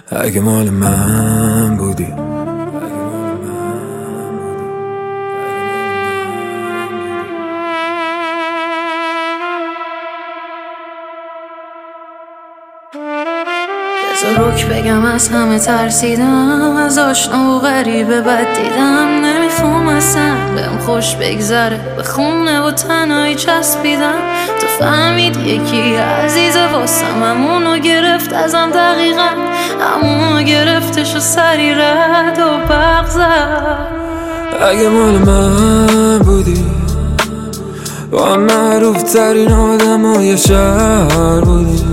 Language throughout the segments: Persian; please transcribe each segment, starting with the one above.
اگه مال من بودی. روک بگم از همه ترسیدم، از آشنا و غریبه بد دیدم. نمیخوام اصلا بهم خوش بگذره، به خونه و تنهایی چسبیدم. تو فهمید یکی عزیز واسم، همونو گرفت ازم دقیقا، همونو گرفتش و سری رد و برق زد. اگه مال من بودی، با معروف ترین آدمای شهر بودی.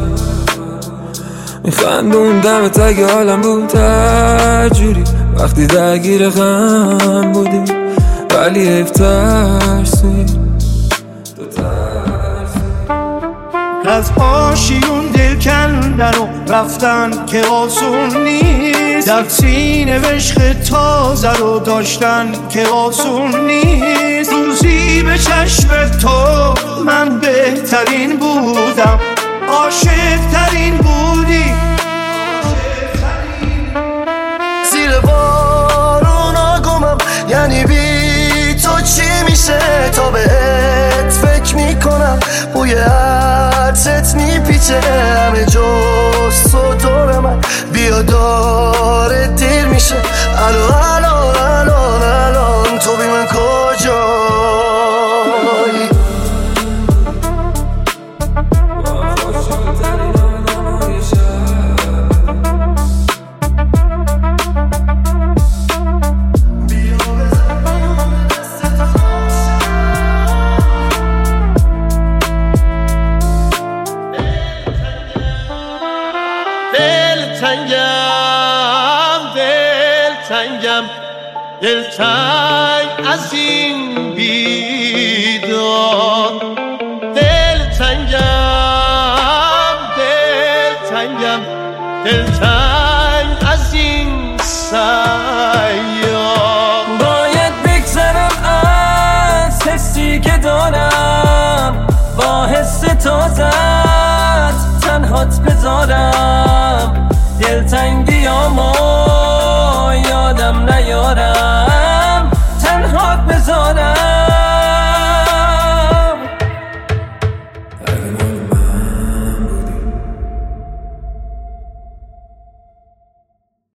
میخندون دمت اگه حالم بود هر جوری، وقتی درگیر غم بودیم. ولی حیف ترسی، تو ترسی. از آشیون دل کندن و رفتن که آسون نیست، در سینه عشق تازه رو داشتن که آسون نیست. روزی به چشم تو من بهترین بودم، عاشق ترین بودی. زیر بارونا گمم، یعنی بی تو چی میشه؟ تا بهت فکر میکنم، بوی عطرت میپیچه همه جز تو دور من. بیا داره دیر میشه، الان تو بی من کجایی؟ دلتنگ از این بیدار، دلتنگم از این سیار. باید بگذرم از حسی که دارم، با حس تازت تنهات بذارم. دلتنگیامو یادم نیارم،